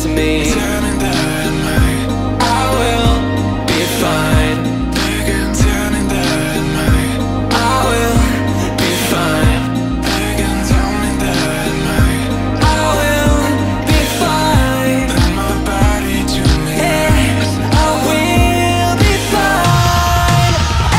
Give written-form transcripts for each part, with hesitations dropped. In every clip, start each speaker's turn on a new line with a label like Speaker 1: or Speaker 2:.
Speaker 1: to me.
Speaker 2: Turning that night,
Speaker 1: I will be fine.
Speaker 2: they can turn in that night,
Speaker 1: I will be fine.
Speaker 2: they can tell me that night.
Speaker 1: I will be fine.
Speaker 2: Let my body to me.
Speaker 1: Yeah, I will be fine.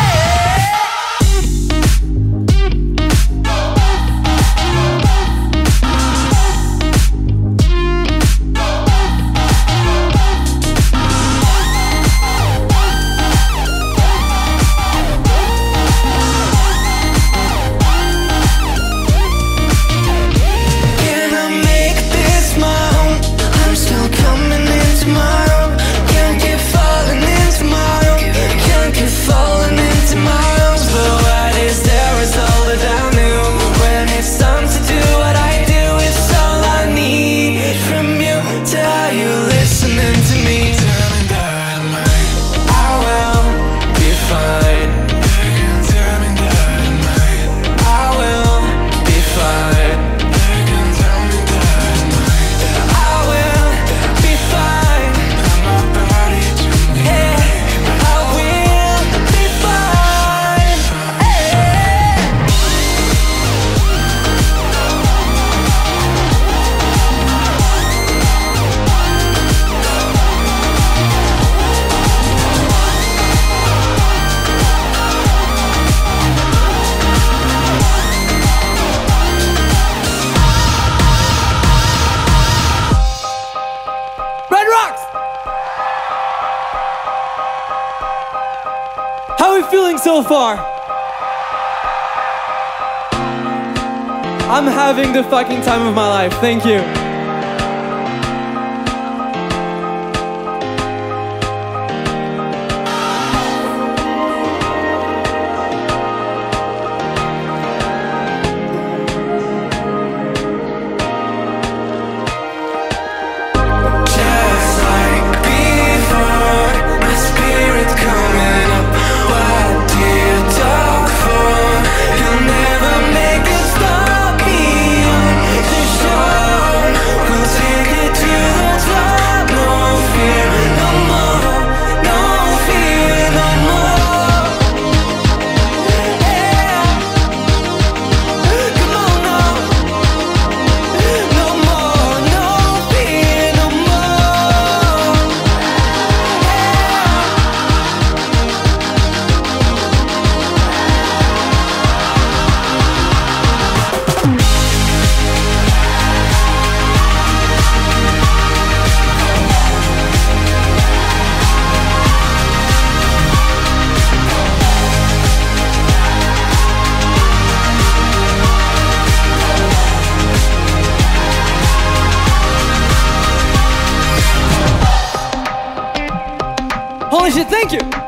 Speaker 1: Can I make this my home? I'm still coming in tomorrow. Can't keep falling into my own. Can't keep falling into my own. But what is there is all that I knew. When it's time to do what I do, it's all I need from you. Tell you listening to me.
Speaker 2: Turning that night,
Speaker 1: I will be fine.
Speaker 2: they can turn in that night,
Speaker 1: I will be fine.
Speaker 2: they can tell me that night.
Speaker 1: I will be fine.
Speaker 2: Let my body to me.
Speaker 1: Yeah, I will be fine. Red Rocks! How are we feeling so far? I'm having the fucking time of my life. Thank you.
Speaker 2: Just like before, my spirit coming up. What do you talk for? You'll never make it stop beyond the shore. We'll take it to the top. No fear, no more. No fear, no more.
Speaker 1: Yeah. Come on now. No more, no fear, no more. Holy shit, thank you!